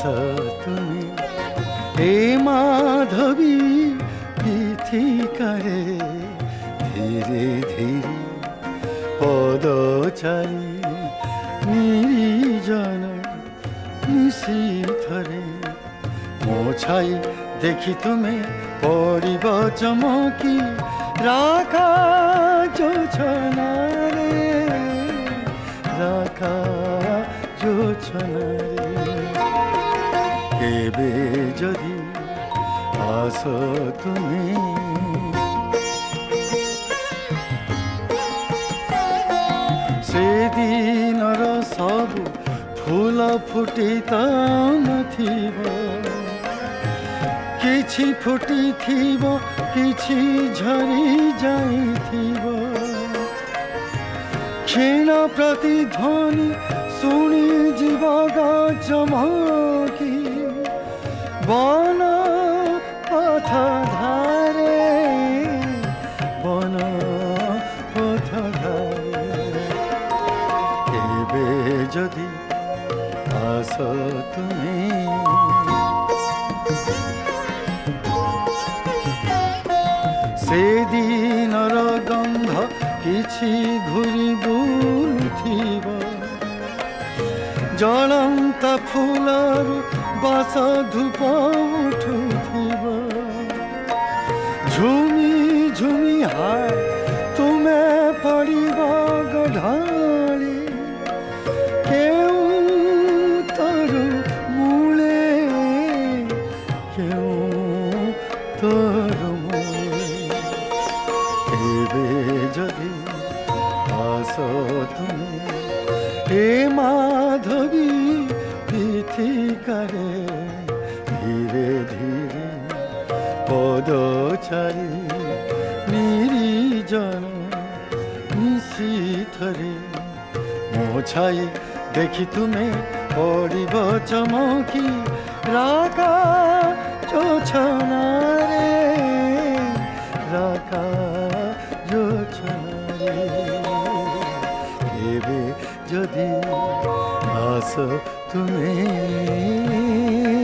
তুমি হে মাধবী পীথিকারে ধীরে ধীরে পদচারী নির্জন নিশীথরে ମୋ ଛାଇ ଦେଖି ତୁମେ ପଡ଼ିବ ଚମକି ରାଖା ଯୋଛନାରେ ରାଖା ଯୋଛନାରେ କେବେ ଯଦି ଆସ ତୁମେ ସେଦିନର ସବୁ ଫୁଲ ଫୁଟି ତ ନଥିବ କିଛି ଫୁଟିଥିବ କିଛି ଝରି ଯାଇଥିବ କ୍ଷୀଣ ପ୍ରତିଧ୍ୱନି ଶୁଣି ଯିବ ଚମକି ବନ ପଥ ଧାରେ ବନ ପଥ ଧାରେ ଏବେ ଯଦି ଆସ ତୁମେ ସେଦିନର ଗନ୍ଧ କିଛି ଘୁରି ବୁଲୁଥିବ ଜଳନ୍ତା ଫୁଲରୁ ବାସ ଧୂପ ଉଠୁଥିବ ଝୁମି ଝୁମି ହାୟ ତୁମେ ପଡ଼ିବ ଗଢ଼ାଳି କେଉଁ ତରୁ ମୂଳେ କେଉଁ ତରୁ ଏବେ ଯଦି ଆସ ତୁମେ হে মাধবী পীথিকারে ধীরে ধীরে পদচারী নির্জন নিশীথরে ମୋ ଛାଇ ଦେଖି ତୁମେ ପଡ଼ିବ ଚମକି ରାଖା ଯୋଛନାରେ ରାଖା ଯୋଛନାରେ ଏବେ ଯଦି ଆସ ତୁମେ